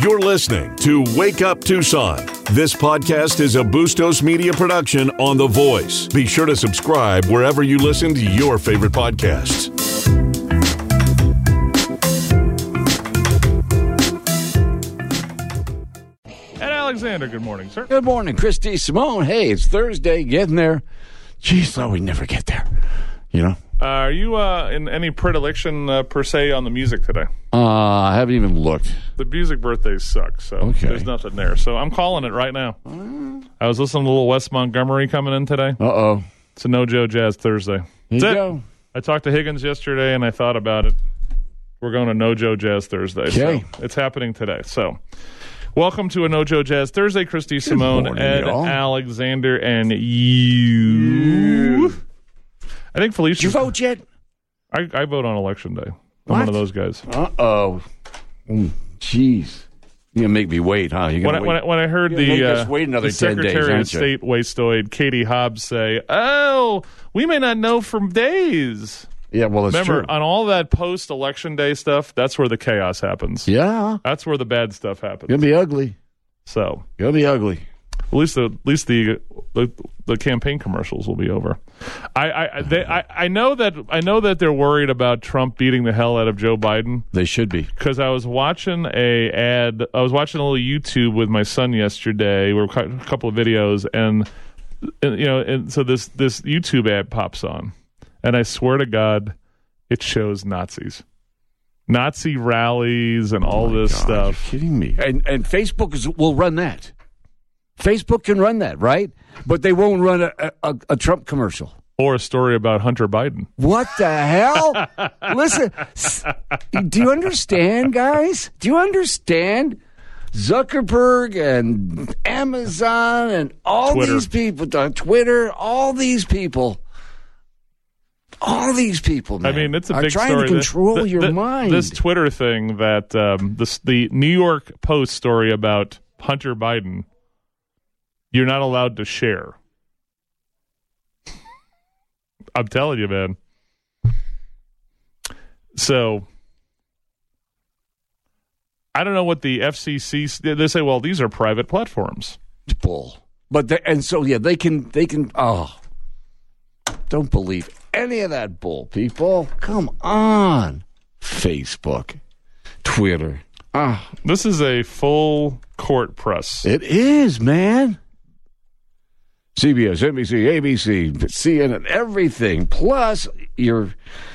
You're listening to Wake Up Tucson. This podcast is a Bustos Media production on The Voice. Be sure to subscribe wherever you listen to your favorite podcasts. Ed Alexander, good morning, sir. Good morning, Christy Simone. Hey, it's Thursday, getting there. Jeez, thought we'd never get there, you know? Are you in any predilection, per se, on the music today? I haven't even looked. The music birthdays suck, so there's nothing there. So I'm calling it right now. I was listening to a little Wes Montgomery coming in today. Uh-oh. It's a No Joe Jazz Thursday. Here you go. I talked to Higgins yesterday, and I thought about it. We're going to No Joe Jazz Thursday. Okay. So it's happening today. So welcome to a No Joe Jazz Thursday. Christy Simone, morning, Ed y'all. Alexander, and you. I think Felicia. Did you vote yet? I vote on Election Day. I'm What? one of those guys. Uh-oh. Jeez. You're going to make me wait, huh? You're gonna wait. When I heard You're gonna make us wait another the 10 days, Secretary of aren't you? State Wastoid, Katie Hobbs, say, "Oh, we may not know for days." Yeah, well, it's Remember, true. on all that post-Election Day stuff, that's where the chaos happens. Yeah. That's where the bad stuff happens. Going to be ugly. So, Going to be ugly. at least the campaign commercials will be over. I know that they're worried about Trump beating the hell out of Joe Biden. They should be. Because I was watching a little YouTube with my son yesterday. We were a couple of videos, and so this YouTube ad pops on, and I swear to God, it shows Nazis, Nazi rallies, and all this God, stuff. You're kidding me. And Facebook will run that. Facebook can run that, right? But they won't run a Trump commercial. Or a story about Hunter Biden. What the hell? Listen, do you understand, guys? Do you understand? Zuckerberg and Amazon and all Twitter. these people, Twitter, all these people, man, I mean, it's a are big trying story. to control your mind. This Twitter thing that the New York Post story about Hunter Biden, you're not allowed to share. I'm telling you, man. So I don't know what the FCC. They say, well, these are private platforms. Bull. But they can. Oh, don't believe any of that bull, people. Come on, Facebook, Twitter. This is a full court press. It is, man. CBS, NBC, ABC, CNN, everything. Plus your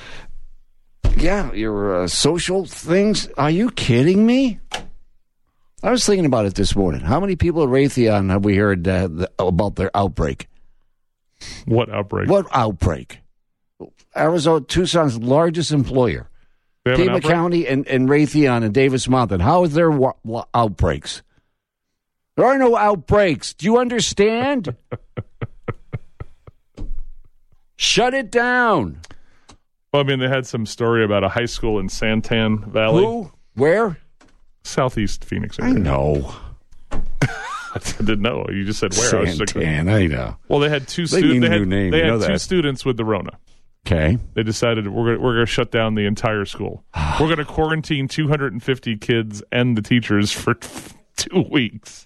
social things. Are you kidding me? I was thinking about it this morning. How many people at Raytheon have we heard about their outbreak? What outbreak? What outbreak? Arizona, Tucson's largest employer. They have an Pima outbreak? County and Raytheon and Davis Mountain. How is their outbreaks? There are no outbreaks. Do you understand? Shut it down. Well, I mean, they had some story about a high school in Santan Valley. Who? Where? Southeast Phoenix I area. know. I didn't know. You just said where. I was thinking- Santan, I know. Well, they had two They need students. a new name. They You had know two that. students with the Rona. Okay. They decided we're going to shut down the entire school. We're going to quarantine 250 kids and the teachers for 2 weeks.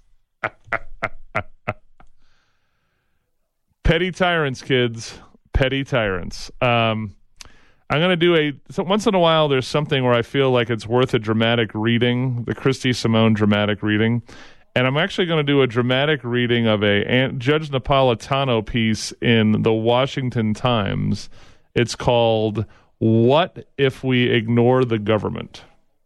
Petty tyrants, kids. Petty tyrants. I'm going to do once in a while there's something where I feel like it's worth a dramatic reading, the Christy Simone dramatic reading. And I'm actually going to do a dramatic reading of a Judge Napolitano piece in the Washington Times. It's called "What If We Ignore the Government?"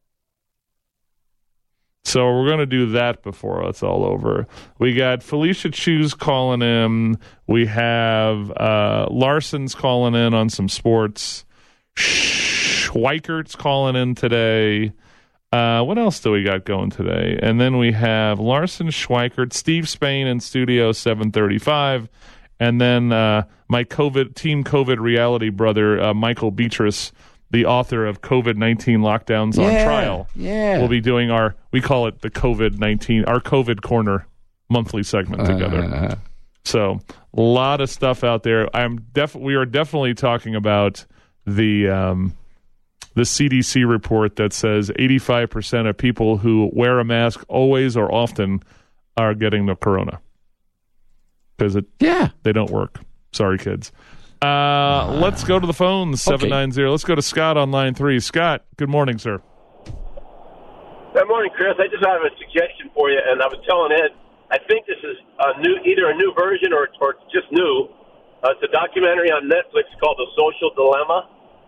So we're going to do that before it's all over. We got Felicia Chu's calling in. We have Larson's calling in on some sports. Schweikert's calling in today. What else do we got going today? And then we have Larson, Schweikert, Steve Spain in Studio 735. And then my Team COVID reality brother, Michael Beatrice, the author of COVID-19 Lockdowns on Trial. Yeah. We'll be doing we call it the COVID-19, our COVID Corner monthly segment together. So a lot of stuff out there. We are definitely talking about the the CDC report that says 85% of people who wear a mask always or often are getting the corona because they don't work. Sorry, kids. Let's go to the phone, 790. Let's go to Scott on line 3. Scott, good morning, sir. Good morning, Chris. I just have a suggestion for you, and I was telling Ed, I think this is either a new version or just new. It's a documentary on Netflix called The Social Dilemma.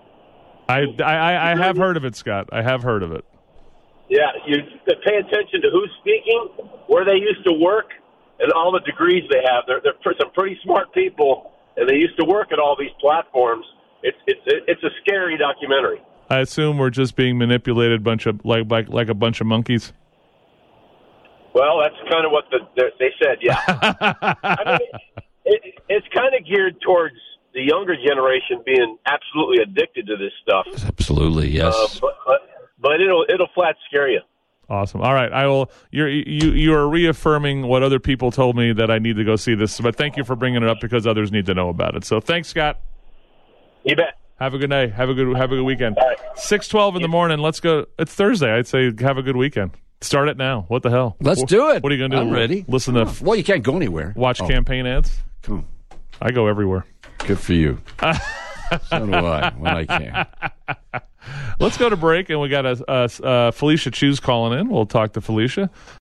I have heard of it, Scott. I have heard of it. Yeah, you pay attention to who's speaking, where they used to work, and all the degrees they have. They're some pretty smart people, and they used to work at all these platforms. It's a scary documentary. I assume we're just being manipulated, like a bunch of monkeys. Well, that's kind of what they said. Yeah, I mean, it's kind of geared towards the younger generation being absolutely addicted to this stuff. Absolutely, yes. But it'll flat scare you. Awesome. All right, I will. You are reaffirming what other people told me that I need to go see this. But thank you for bringing it up because others need to know about it. So thanks, Scott. You bet. Have a good day. Have a good weekend. All right. 6:12 in the morning. Let's go. It's Thursday. I'd say have a good weekend. Start it now. What the hell? Let's do it. What are you going to do? I'm ready. Listen to. Well, you can't go anywhere. Watch campaign ads. Come on. I go everywhere. Good for you. So do I when I can. Let's go to break, and we got a Felicia Chews calling in. We'll talk to Felicia.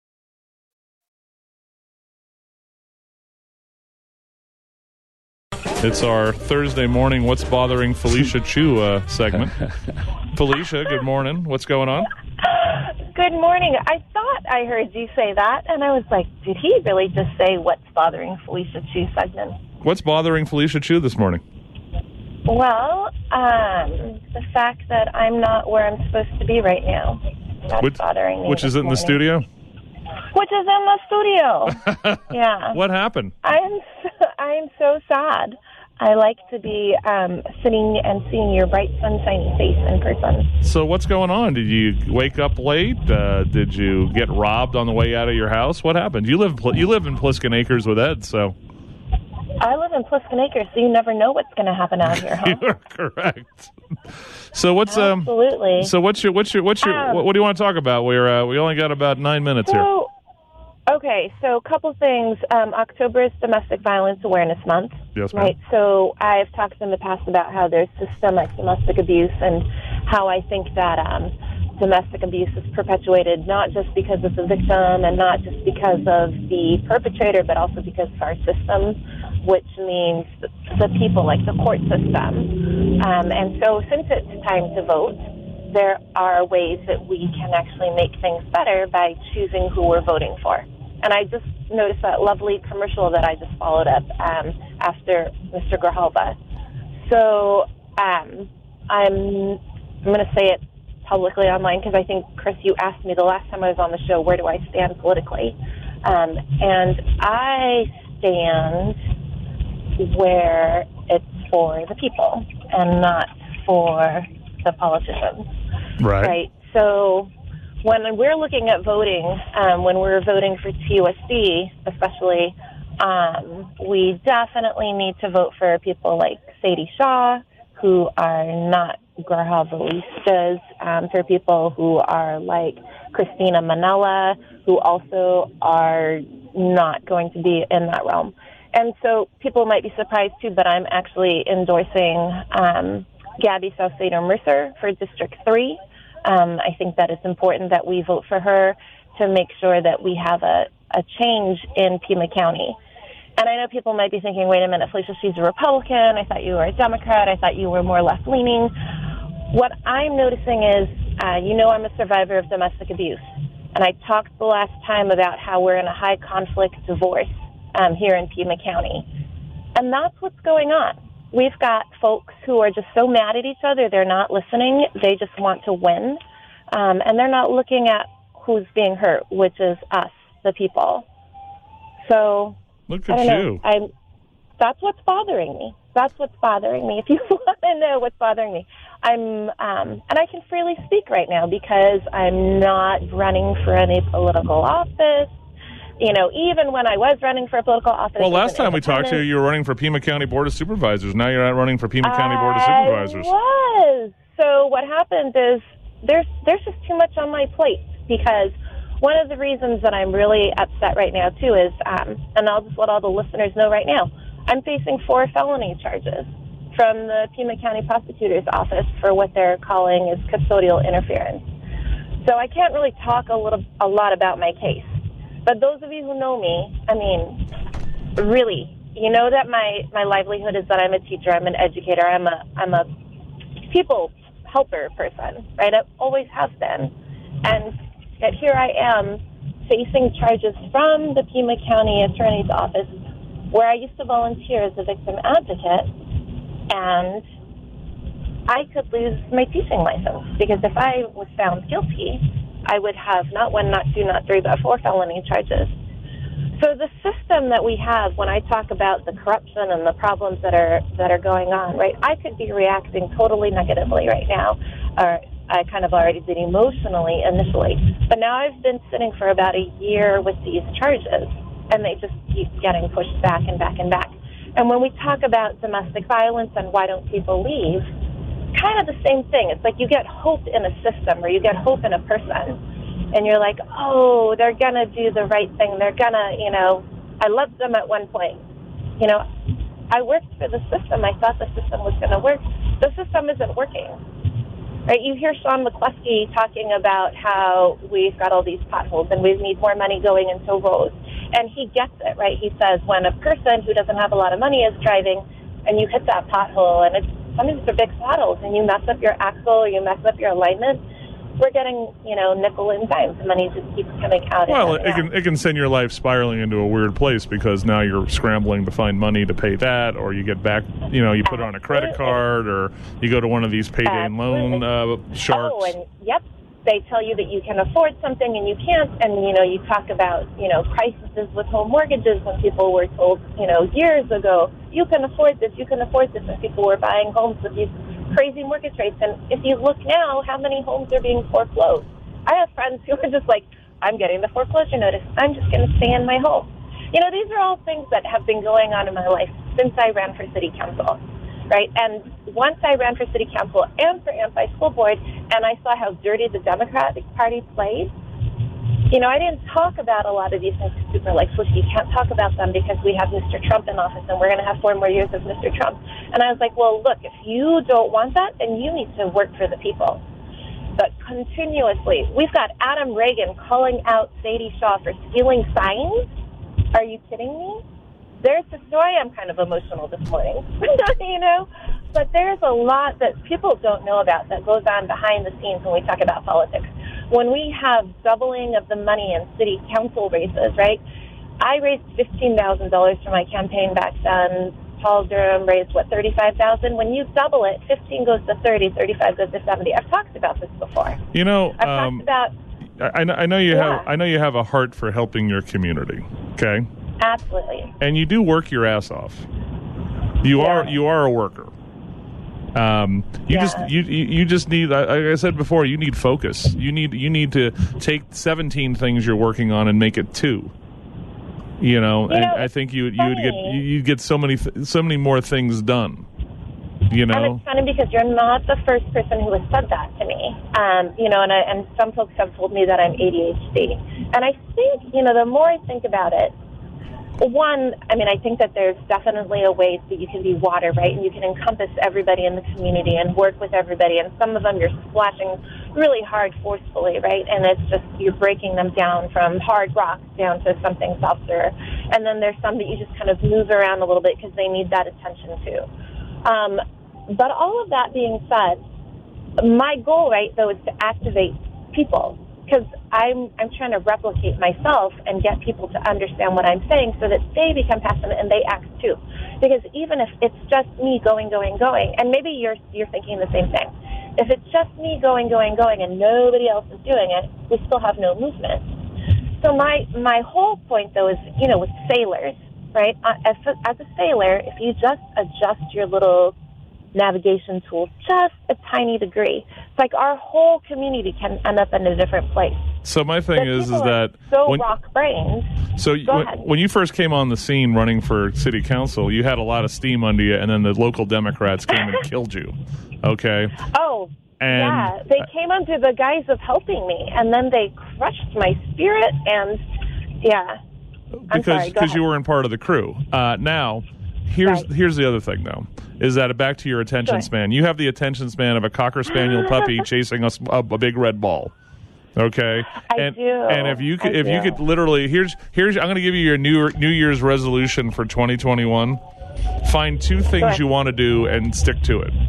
It's our Thursday morning What's Bothering Felicia Chew segment. Felicia, good morning. What's going on? Good morning. I thought I heard you say that, and I was like, did he really just say What's Bothering Felicia Chew segment? What's bothering Felicia Chew this morning? Well, the fact that I'm not where I'm supposed to be right now. That's bothering me. Which is in the studio? Which is in the studio. Yeah. What happened? I'm so sad. I like to be sitting and seeing your bright, sunshiny face in person. So what's going on? Did you wake up late? Did you get robbed on the way out of your house? What happened? You live in Pliskin Acres with Ed, so... I live in Pliskin Acres, so you never know what's going to happen out here, huh? You are correct. So what's Absolutely. So what do you want to talk about? We only got about 9 minutes here. Okay, so a couple things. October is Domestic Violence Awareness Month. Yes, ma'am. Right. So I've talked in the past about how there's systemic domestic abuse and how I think that domestic abuse is perpetuated not just because of the victim and not just because of the perpetrator, but also because of our system, which means the people, like the court system. And so since it's time to vote, there are ways that we can actually make things better by choosing who we're voting for. And I just noticed that lovely commercial that I just followed up after Mr. Grijalva. So I'm going to say it publicly online because I think, Chris, you asked me the last time I was on the show, where do I stand politically? And I stand where it's for the people and not for the politicians. Right. So when we're looking at voting, when we're voting for TUSD, especially, we definitely need to vote for people like Sadie Shaw, who are not Grijalvaistas, for people who are like Christina Manella, who also are not going to be in that realm. And so people might be surprised too, but I'm actually endorsing Gabby Saucedo-Mercer for District 3. I think that it's important that we vote for her to make sure that we have a change in Pima County. And I know people might be thinking, wait a minute, Felicia, she's a Republican. I thought you were a Democrat. I thought you were more left-leaning. What I'm noticing is, I'm a survivor of domestic abuse. And I talked the last time about how we're in a high-conflict divorce here in Pima County. And that's what's going on. We've got folks who are just so mad at each other, they're not listening. They just want to win. And they're not looking at who's being hurt, which is us, the people. So, look at you. That's what's bothering me. That's what's bothering me. If you want to know what's bothering me, and I can freely speak right now because I'm not running for any political office. Even when I was running for a political office. Well, last time we talked to you, you were running for Pima County Board of Supervisors. Now you're not running for Pima County Board of Supervisors. I was. so what happened is there's just too much on my plate, because one of the reasons that I'm really upset right now, too, is, and I'll just let all the listeners know right now, I'm facing 4 felony charges from the Pima County Prosecutor's Office for what they're calling is custodial interference. So I can't really talk a lot about my case. But those of you who know me, I mean, really, you know that my livelihood is that I'm a teacher, I'm an educator, I'm a people helper person, right? I always have been. And yet here I am facing charges from the Pima County Attorney's Office, where I used to volunteer as a victim advocate, and I could lose my teaching license, because if I was found guilty, I would have not 1, not 2, not 3, but 4 felony charges. So the system that we have, when I talk about the corruption and the problems that are going on, right, I could be reacting totally negatively right now, or I kind of already did emotionally initially. But now I've been sitting for about a year with these charges, and they just keep getting pushed back and back and back. And when we talk about domestic violence and why don't people leave, kind of the same thing. It's like you get hope in a system, or you get hope in a person, and you're like, oh, they're going to do the right thing. They're going to, I loved them at one point. I worked for the system. I thought the system was going to work. The system isn't working. Right? You hear Sean McCluskey talking about how we've got all these potholes and we need more money going into roads. And he gets it, right? He says when a person who doesn't have a lot of money is driving and you hit that pothole, and sometimes they're big potholes, and you mess up your axle or you mess up your alignment, we're getting, nickel and dime. The money just keeps coming out. Well, it can send your life spiraling into a weird place, because now you're scrambling to find money to pay that, or you get back, you put it on a credit card, or you go to one of these payday and loan sharks. Oh, and yep, they tell you that you can afford something and you can't, and you talk about crises with home mortgages, when people were told years ago, you can afford this, and people were buying homes with these crazy mortgage rates. And if you look now, how many homes are being foreclosed? I have friends who are just like, I'm getting the foreclosure notice, I'm just going to stay in my home. These are all things that have been going on in my life since I ran for city council, right? And once I ran for city council and for AMPI school board, and I saw how dirty the Democratic Party played, I didn't talk about a lot of these things super like, look, you can't talk about them because we have Mr. Trump in office and we're going to have 4 more years of Mr. Trump. And I was like, well, look, if you don't want that, then you need to work for the people. But continuously, we've got Adam Reagan calling out Sadie Shaw for stealing signs. Are you kidding me? There's a story. I'm kind of emotional this morning, but there's a lot that people don't know about that goes on behind the scenes when we talk about politics. When we have doubling of the money in city council races, right? I raised $15,000 for my campaign back then. Paul Durham raised, $35,000? When you double it, 15 goes to 30, 35 goes to 70. I've talked about this before. I've talked about. I know you have a heart for helping your community. Okay. Absolutely. And you do work your ass off. You are a worker. You just need, like I said before, you need focus. You need to take 17 things you're working on and make it 2. And I think you'd get so many more things done. And it's funny because you're not the first person who has said that to me. And some folks have told me that I'm ADHD. And I think, the more I think about it, one, I think that there's definitely a way that you can be water, right? And you can encompass everybody in the community and work with everybody. And some of them you're splashing really hard forcefully, right? And it's just you're breaking them down from hard rocks down to something softer. And then there's some that you just kind of move around a little bit because they need that attention too. But all of that being said, my goal, right, though, is to activate people. Because I'm trying to replicate myself and get people to understand what I'm saying so that they become passionate and they act too. Because even if it's just me going, and maybe you're thinking the same thing. If it's just me going, and nobody else is doing it, we still have no movement. So my whole point, though, is, with sailors, right? As a sailor, if you just adjust your little navigation tool just a tiny degree, it's like our whole community can end up in a different place. So my thing is that rock brained. So when you first came on the scene running for city council, you had a lot of steam under you, and then the local Democrats came and killed you. Okay. Oh, And they came under the guise of helping me, and then they crushed my spirit, and because you weren't part of the crew. Now, here's the other thing, though, is that back to your attention span. You have the attention span of a Cocker Spaniel puppy chasing a big red ball. Okay, I do. And if you could literally, here's I'm going to give you your New Year's resolution for 2021. Find 2 things you want to do and stick to it,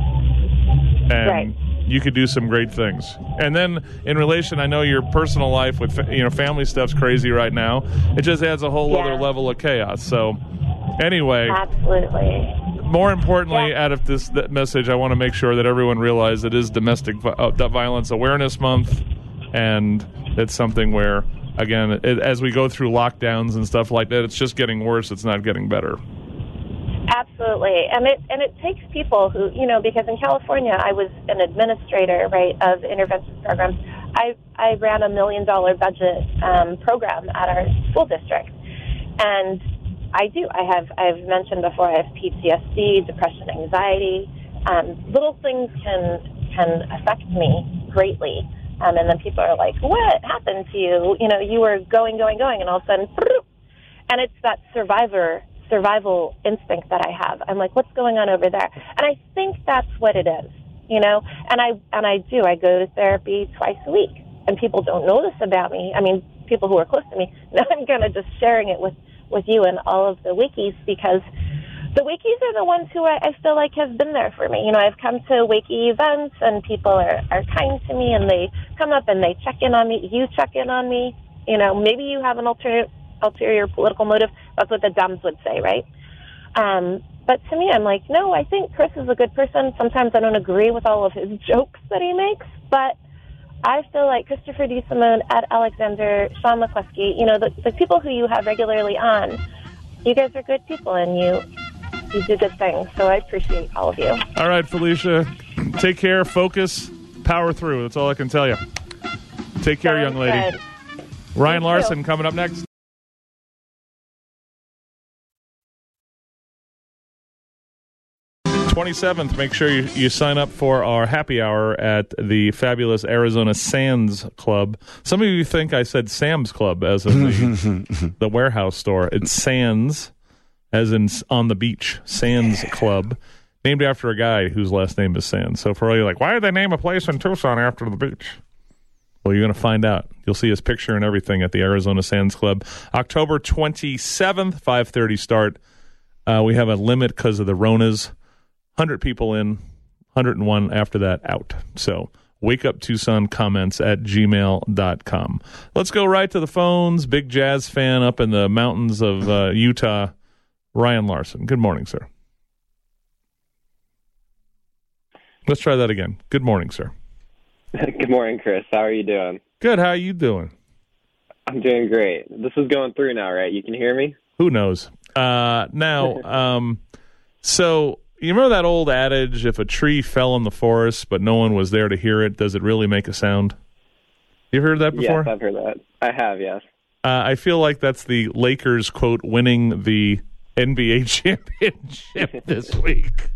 and you could do some great things. And then in relation, I know your personal life with family stuff's crazy right now. It just adds a whole other level of chaos. So anyway, absolutely. More importantly, out of this message, I want to make sure that everyone realizes it is Domestic Violence Awareness Month. And it's something where, again, as we go through lockdowns and stuff like that, it's just getting worse. It's not getting better. Absolutely. And it takes people who, because in California I was an administrator, of intervention programs. I ran $1 million budget program at our school district. And I've mentioned before, I have PTSD, depression, anxiety. Little things can affect me greatly. And then people are like, what happened to you? You were going, and all of a sudden, and it's that survival instinct that I have. I'm like, what's going on over there? And I think that's what it is, and I go to therapy twice a week, and people don't know this about me. I mean, people who are close to me. Now I'm kind of just sharing it with you and all of the Wikies, because the Wikies are the ones who I feel like have been there for me. I've come to Wiki events, and people are kind to me, and they come up and they check in on me. You check in on me. Maybe you have an ulterior political motive. That's what the Dems would say, right? But to me, I'm like, no, I think Chris is a good person. Sometimes I don't agree with all of his jokes that he makes, but I feel like Christopher D. Simone, Ed Alexander, Sean McCluskey, the people who you have regularly on, you guys are good people, and you do good things. So I appreciate all of you. All right, Felicia, take care, focus, power through. That's all I can tell you. Take care, young lady. Good. Ryan Larson coming up next. 27th, make sure you sign up for our happy hour at the fabulous Arizona Sands Club. Some of you think I said Sam's Club, as in the warehouse store. It's Sands, as in on the beach. Sands Club, named after a guy whose last name is Sands. So for all you like, why did they name a place in Tucson after the beach? Well, you're going to find out. You'll see his picture and everything at the Arizona Sands Club. October 27th, 5:30 start. We have a limit because of the Ronas. 100 people in, 101 after that out. So Wake Up Tucson comments at gmail.com. Let's go right to the phones. Big Jazz fan up in the mountains of Utah, Ryan Larson. Good morning, sir. Let's try that again. Good morning, sir. Good morning, Chris. How are you doing? Good. How are you doing? I'm doing great. This is going through now, right? You can hear me? Who knows? So you remember that old adage, if a tree fell in the forest but no one was there to hear it, does it really make a sound? You've heard that before? Yes, I've heard that. I have, yes. I feel like that's the Lakers, quote, winning the NBA championship this week.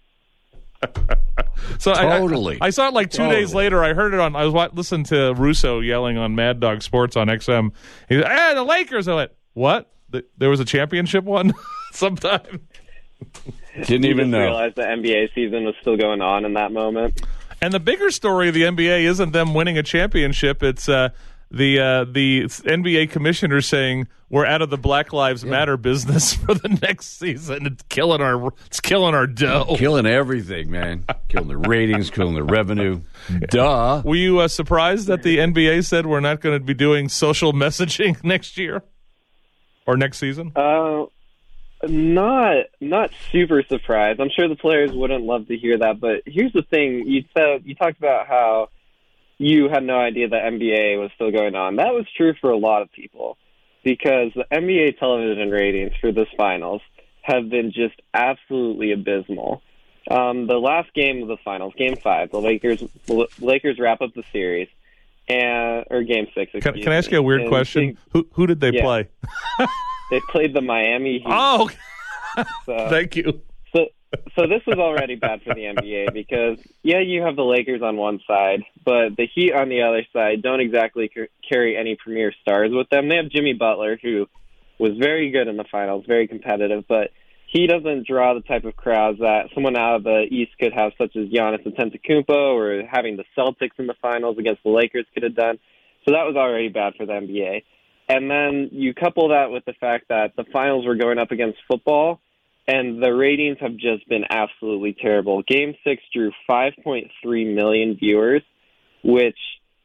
So totally. I saw it like 2 days later. I heard it on. I was listening to Russo yelling on Mad Dog Sports on XM. He said, "Hey, the Lakers!" I went, "What? There was a championship one sometime." Didn't even know. Realized the NBA season was still going on in that moment. And the bigger story of the NBA isn't them winning a championship. It's the NBA commissioner saying we're out of the Black Lives Matter business for the next season. It's killing our dough. Killing everything, man. Killing the ratings, killing the revenue. Duh. Were you surprised that the NBA said we're not going to be doing social messaging next year or next season? Not super surprised. I'm sure the players wouldn't love to hear that, but here's the thing. You talked about how you had no idea the NBA was still going on. That was true for a lot of people because the NBA television ratings for this finals have been just absolutely abysmal. The last game of the finals, Game 5, the Lakers wrap up the series, or Game 6. Can I ask you a weird question? Who did they play? They played the Miami Heat. Oh, so, thank you. So this was already bad for the NBA because, yeah, you have the Lakers on one side, but the Heat on the other side don't exactly carry any premier stars with them. They have Jimmy Butler, who was very good in the finals, very competitive, but he doesn't draw the type of crowds that someone out of the East could have, such as Giannis Antetokounmpo, or having the Celtics in the finals against the Lakers could have done. So that was already bad for the NBA. And then you couple that with the fact that the finals were going up against football, and the ratings have just been absolutely terrible. Game 6 drew 5.3 million viewers, which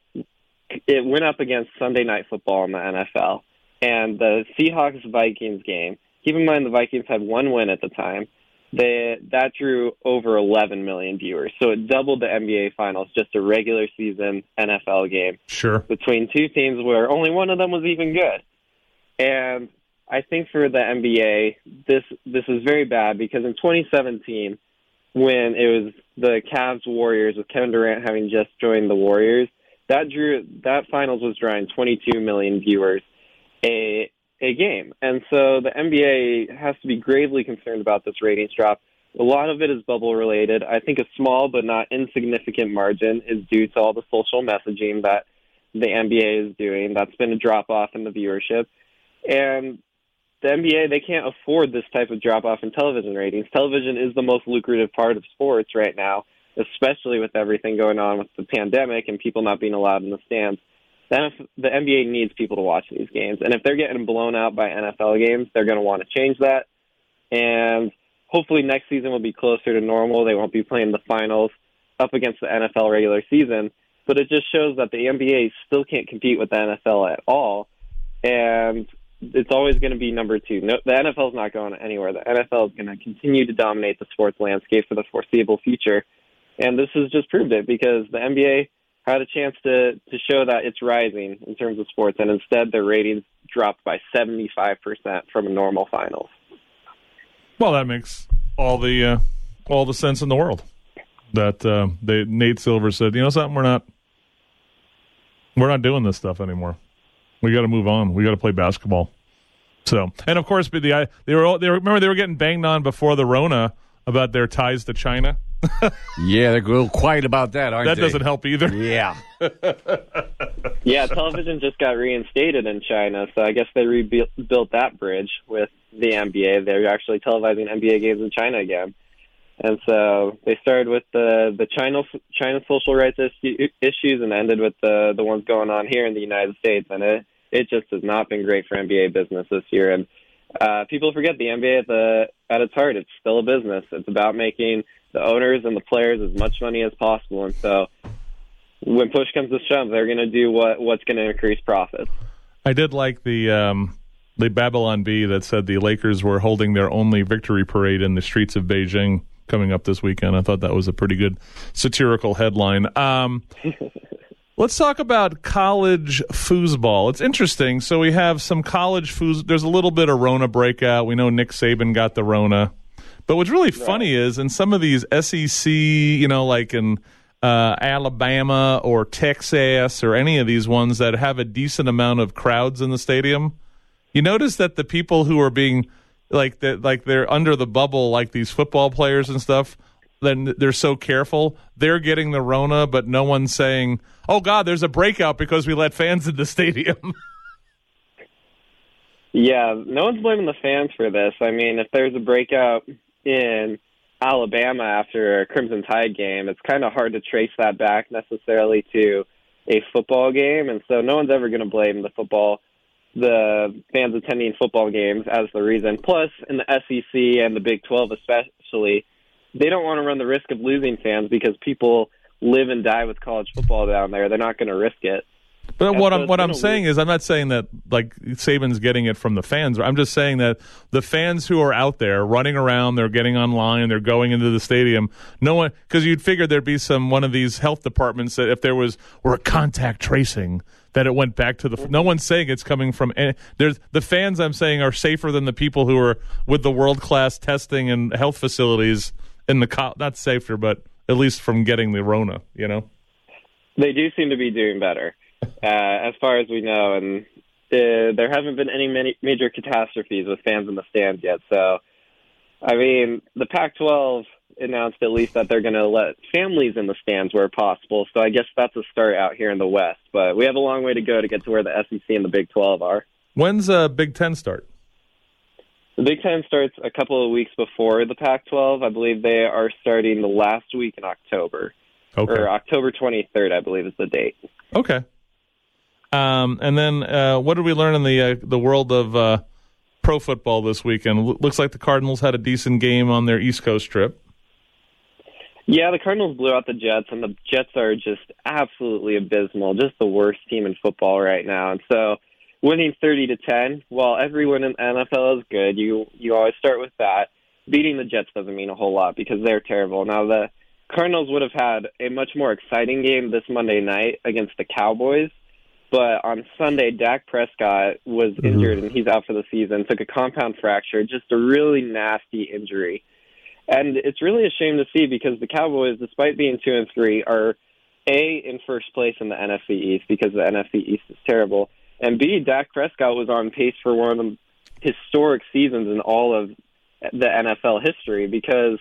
it went up against Sunday Night Football in the NFL. And the Seahawks-Vikings game, keep in mind the Vikings had one win at the time, that drew over 11 million viewers. So it doubled the NBA Finals, just a regular season NFL game. Sure. Between two teams where only one of them was even good. And I think for the NBA, this is very bad because in 2017, when it was the Cavs-Warriors with Kevin Durant having just joined the Warriors, that finals was drawing 22 million viewers a game. And so the NBA has to be gravely concerned about this ratings drop. A lot of it is bubble related. I think a small but not insignificant margin is due to all the social messaging that the NBA is doing. That's been a drop off in the viewership. And the NBA, they can't afford this type of drop off in television ratings. Television is the most lucrative part of sports right now, especially with everything going on with the pandemic and people not being allowed in the stands. The NBA needs people to watch these games. And if they're getting blown out by NFL games, they're going to want to change that. And hopefully next season will be closer to normal. They won't be playing the finals up against the NFL regular season. But it just shows that the NBA still can't compete with the NFL at all. And it's always going to be number two. No, the NFL is not going anywhere. The NFL is going to continue to dominate the sports landscape for the foreseeable future. And this has just proved it because the NBA had a chance to show that it's rising in terms of sports, and instead their ratings dropped by 75% from a normal finals. Well, that makes all the sense in the world. That Nate Silver said, you know something, we're not doing this stuff anymore. We got to move on. We got to play basketball. So, and of course, they were getting banged on before the Rona about their ties to China. Yeah, they're a little quiet about that, aren't they? That doesn't help either. Yeah. Yeah, television just got reinstated in China, so I guess they rebuilt that bridge with the NBA. They're actually televising NBA games in China again. And so they started with the China social rights issues and ended with the ones going on here in the United States. And it just has not been great for NBA business this year. And people forget the NBA at its heart, it's still a business. It's about making the owners and the players as much money as possible. And so when push comes to shove, they're going to do what's going to increase profits. I did like the Babylon Bee that said the Lakers were holding their only victory parade in the streets of Beijing coming up this weekend. I thought that was a pretty good satirical headline. Let's talk about college foosball. It's interesting. So we have some college foos. There's a little bit of Rona breakout. We know Nick Saban got the Rona. But what's really funny is in some of these SEC, like in Alabama or Texas or any of these ones that have a decent amount of crowds in the stadium, you notice that the people who are being like they're under the bubble, like these football players and stuff, then they're so careful. They're getting the Rona, but no one's saying, oh, God, there's a breakout because we let fans in the stadium. Yeah, no one's blaming the fans for this. I mean, if there's a breakout in Alabama after a Crimson Tide game, it's kind of hard to trace that back necessarily to a football game. And so no one's ever going to blame the fans attending football games as the reason. Plus, in the SEC and the Big 12 especially, they don't want to run the risk of losing fans because people live and die with college football down there. They're not going to risk it. But what I'm saying is, I'm not saying that like Saban's getting it from the fans. I'm just saying that the fans who are out there running around, they're getting online, they're going into the stadium. No one, because you'd figure there'd be one of these health departments that if there were contact tracing, that it went back to the. No one's saying it's coming from. The fans I'm saying are safer than the people who are with the world class testing and health facilities in the not safer, but at least from getting the Rona. They do seem to be doing better. As far as we know, and there haven't been any major catastrophes with fans in the stands yet. So I mean, the Pac-12 announced at least that they're going to let families in the stands where possible, so I guess that's a start out here in the West. But we have a long way to go to get to where the SEC and the Big 12 are. When's Big Ten start? The Big Ten starts a couple of weeks before the Pac-12. I believe they are starting the last week in October. Okay. Or October 23rd, I believe is the date. Okay. And then what did we learn in the world of pro football this weekend? Looks like the Cardinals had a decent game on their East Coast trip. Yeah, the Cardinals blew out the Jets, and the Jets are just absolutely abysmal, just the worst team in football right now. And so winning 30-10, while everyone in the NFL is good, you always start with that. Beating the Jets doesn't mean a whole lot because they're terrible. Now, the Cardinals would have had a much more exciting game this Monday night against the Cowboys, but on Sunday, Dak Prescott was injured, and he's out for the season, took a compound fracture, just a really nasty injury. And it's really a shame to see because the Cowboys, despite being 2-3, are A, in first place in the NFC East because the NFC East is terrible, and B, Dak Prescott was on pace for one of the historic seasons in all of the NFL history because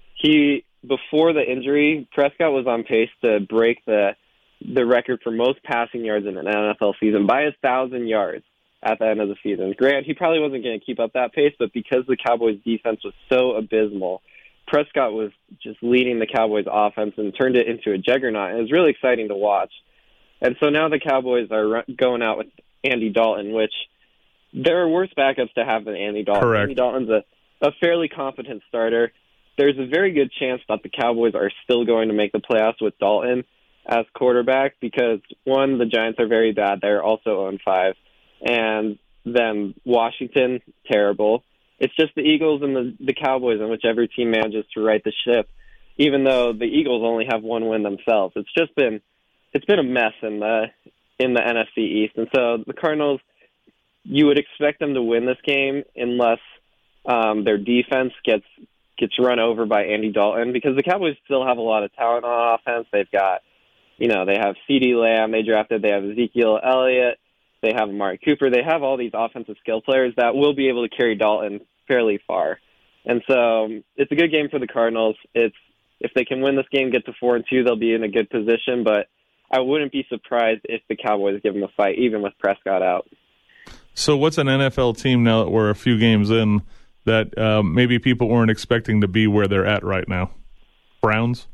before the injury, Prescott was on pace to break the record for most passing yards in an NFL season by 1,000 yards at the end of the season. Granted, he probably wasn't going to keep up that pace, but because the Cowboys' defense was so abysmal, Prescott was just leading the Cowboys' offense and turned it into a juggernaut. It was really exciting to watch. And so now the Cowboys are going out with Andy Dalton, which there are worse backups to have than Andy Dalton. Correct. Andy Dalton's a fairly competent starter. There's a very good chance that the Cowboys are still going to make the playoffs with Dalton as quarterback because, one, the Giants are very bad. They're also 0-5. And then Washington, terrible. It's just the Eagles and the Cowboys, and whichever team manages to right the ship, even though the Eagles only have one win themselves. It's been a mess in the NFC East. And so the Cardinals, you would expect them to win this game unless their defense gets run over by Andy Dalton because the Cowboys still have a lot of talent on offense. They've got, they have CeeDee Lamb they drafted, they have Ezekiel Elliott, they have Amari Cooper, they have all these offensive skill players that will be able to carry Dalton fairly far. And so it's a good game for the Cardinals. If they can win this game, get to 4-2, they'll be in a good position, but I wouldn't be surprised if the Cowboys give them a fight, even with Prescott out. So what's an NFL team now that we're a few games in that maybe people weren't expecting to be where they're at right now? Browns?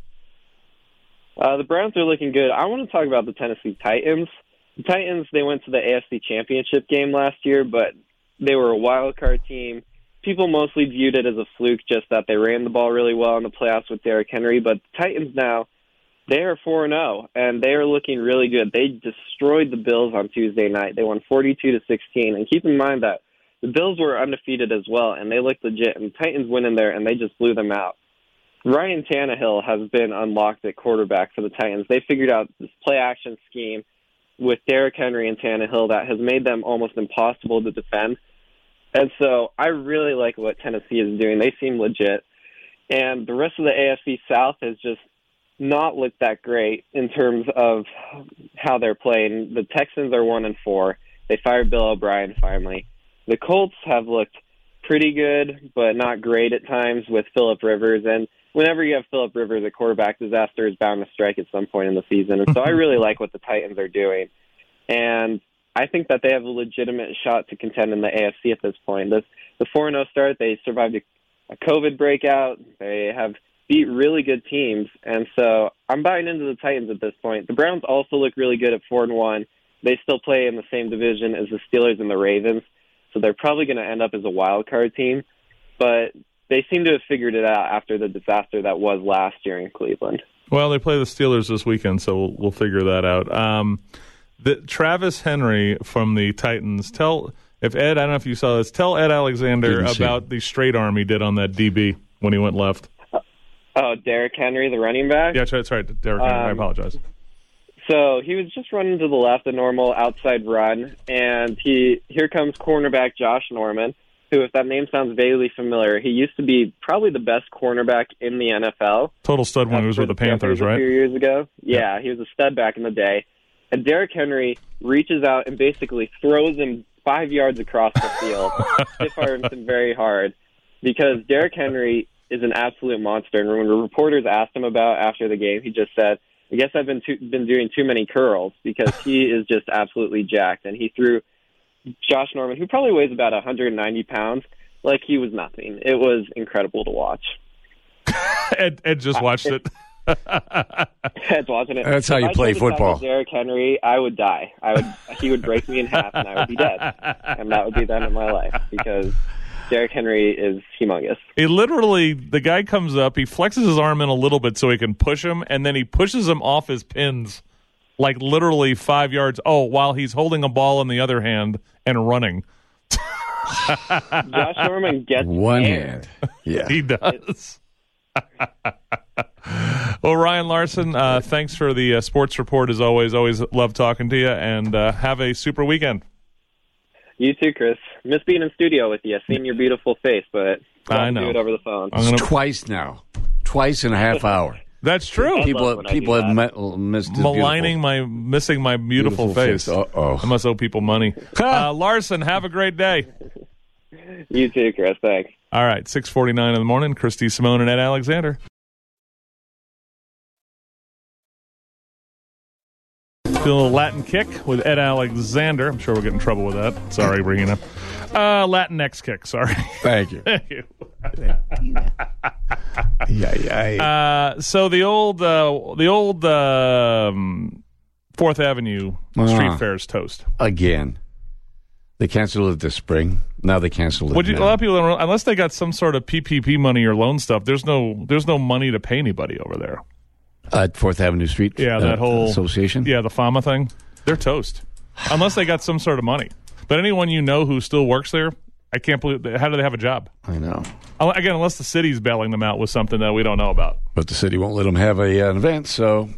The Browns are looking good. I want to talk about the Tennessee Titans. The Titans, they went to the AFC Championship game last year, but they were a wild card team. People mostly viewed it as a fluke, just that they ran the ball really well in the playoffs with Derrick Henry. But the Titans now, they are 4-0, and they are looking really good. They destroyed the Bills on Tuesday night. They won 42-16. And keep in mind that the Bills were undefeated as well, and they looked legit. And the Titans went in there, and they just blew them out. Ryan Tannehill has been unlocked at quarterback for the Titans. They figured out this play-action scheme with Derrick Henry and Tannehill that has made them almost impossible to defend. And so I really like what Tennessee is doing. They seem legit. And the rest of the AFC South has just not looked that great in terms of how they're playing. The Texans are 1-4. They fired Bill O'Brien finally. The Colts have looked pretty good, but not great at times with Phillip Rivers. And whenever you have Phillip Rivers, a quarterback disaster is bound to strike at some point in the season. And so I really like what the Titans are doing. And I think that they have a legitimate shot to contend in the AFC at this point. The 4-0 start, they survived a COVID breakout. They have beat really good teams. And so I'm buying into the Titans at this point. The Browns also look really good at 4-1. They still play in the same division as the Steelers and the Ravens. So they're probably going to end up as a wild card team. But they seem to have figured it out after the disaster that was last year in Cleveland. Well, they play the Steelers this weekend, so we'll figure that out. Travis Henry from the Titans, I don't know if you saw this, tell Ed Alexander about the straight arm he did on that DB when he went left. Oh, Derrick Henry, the running back? Yeah, that's right, Derrick Henry. I apologize. So he was just running to the left, a normal outside run, and here comes cornerback Josh Norman, who, if that name sounds vaguely familiar, he used to be probably the best cornerback in the NFL. Total stud when he was with the Panthers, right? A few years ago. Yeah, he was a stud back in the day. And Derrick Henry reaches out and basically throws him 5 yards across the field. Stiff arms him very hard. because Derrick Henry is an absolute monster. And when reporters asked him about after the game, he just said, I guess I've been doing too many curls, because he is just absolutely jacked. And he threw Josh Norman, who probably weighs about 190 pounds, like he was nothing. It was incredible to watch. Ed just watched it. Ed's watching it. That's how you play football. Derrick Henry, I would die. He would break me in half, and I would be dead. And that would be the end of my life, because Derrick Henry is humongous. The guy comes up, he flexes his arm in a little bit so he can push him, and then he pushes him off his pins, like literally 5 yards. Oh, while he's holding a ball in the other hand and running. Josh Norman gets one air. hand. Yeah, he does. Well, Ryan Larson, thanks for the sports report as always. Always love talking to you, and have a super weekend. You too, Chris. Miss being in studio with you, seeing your beautiful face, but I know. do it over the phone. Twice now. Twice in a half hour. That's true. People have missed his missing my beautiful face. Uh-oh. I must owe people money. Larson, have a great day. You too, Chris. Thanks. All right, 6:49 in the morning. Christy Simone and Ed Alexander. Doing a little Latin kick with Ed Alexander. I'm sure we'll get in trouble with that. Sorry, Regina. Latinx kick. Sorry. Thank you. Thank you. So the old 4th Avenue street fair's toast Again. They canceled it this spring. Now they canceled it. A lot of people don't, unless they got some sort of PPP money or loan stuff. There's no money to pay anybody over there. At 4th Avenue Street? Yeah, that whole association? Yeah, the FAMA thing. They're toast. Unless they got some sort of money. But anyone you know who still works there, I can't believe, how do they have a job? I know. Again, unless the city's bailing them out with something that we don't know about. But the city won't let them have an event, so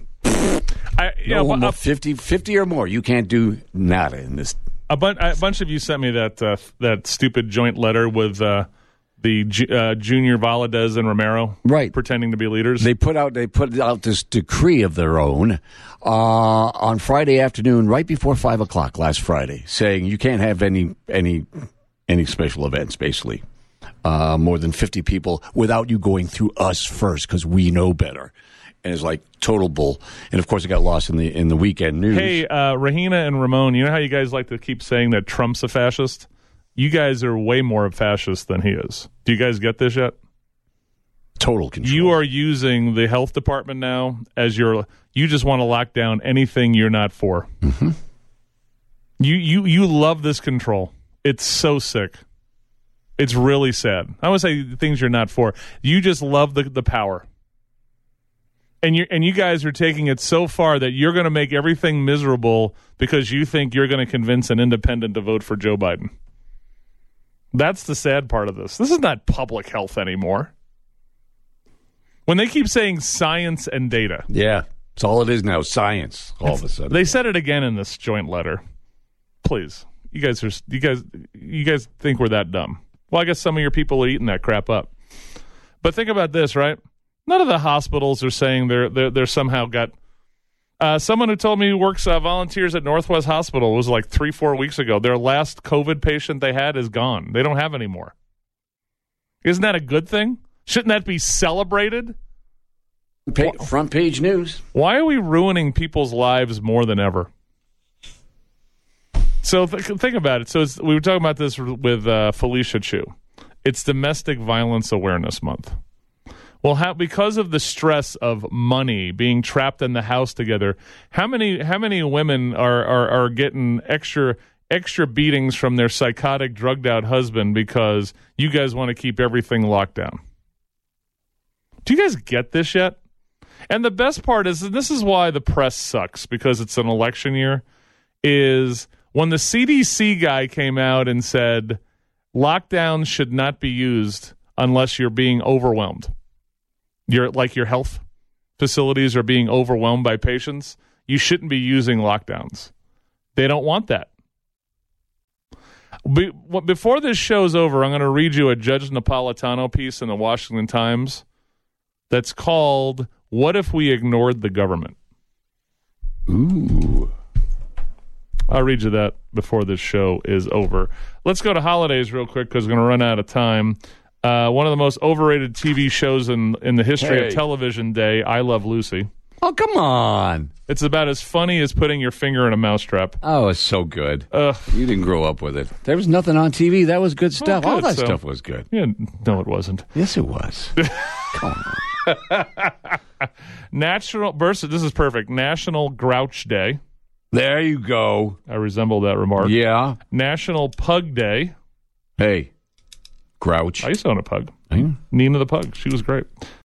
50 or more. You can't do nada in this. A bunch of you sent me that stupid joint letter with the Junior Valadez and Romero, right, pretending to be leaders. They put out this decree of their own on Friday afternoon, right before 5 o'clock last Friday, saying you can't have any special events, basically, more than 50 people without you going through us first, because we know better. And it's like total bull. And of course, it got lost in the weekend news. Hey, Regina and Ramon, you know how you guys like to keep saying that Trump's a fascist? You guys are way more of a fascist than he is. Do you guys get this yet? Total control. You are using the health department now as you just want to lock down anything you're not for. Mm-hmm. You love this control. It's so sick. It's really sad. I would say things you're not for. You just love the power. And you guys are taking it so far that you're going to make everything miserable because you think you're going to convince an independent to vote for Joe Biden. That's the sad part of this. This is not public health anymore. When they keep saying science and data. Yeah, it's all it is now, science, all of a sudden. They said it again in this joint letter. Please. You guys think we're that dumb. Well, I guess some of your people are eating that crap up. But think about this, right? None of the hospitals are saying they're somehow got. Someone who told me who works volunteers at Northwest Hospital, it was like 3-4 weeks ago. Their last COVID patient they had is gone. They don't have any more. Isn't that a good thing? Shouldn't that be celebrated? Front page news. Why are we ruining people's lives more than ever? So think about it. So we were talking about this with Felicia Chu. It's Domestic Violence Awareness Month. Well, because of the stress of money being trapped in the house together, how many women are getting extra beatings from their psychotic, drugged out husband because you guys want to keep everything locked down? Do you guys get this yet? And the best part is, and this is why the press sucks, because it's an election year, is when the CDC guy came out and said lockdowns should not be used unless you're being overwhelmed. Your health facilities are being overwhelmed by patients. You shouldn't be using lockdowns. They don't want that. Before this show's over, I'm going to read you a Judge Napolitano piece in the Washington Times that's called, "What If We Ignored the Government?" Ooh. I'll read you that before this show is over. Let's go to holidays real quick because we're going to run out of time. One of the most overrated TV shows in the history of television day, I Love Lucy. Oh, come on. It's about as funny as putting your finger in a mousetrap. Oh, it's so good. You didn't grow up with it. There was nothing on TV. That was good stuff. All that stuff was good. Yeah, no, it wasn't. Yes, it was. Come on. This is perfect. National Grouch Day. There you go. I resemble that remark. Yeah. National Pug Day. Hey, Grouch. I used to own a pug. Yeah. Nina the pug. She was great.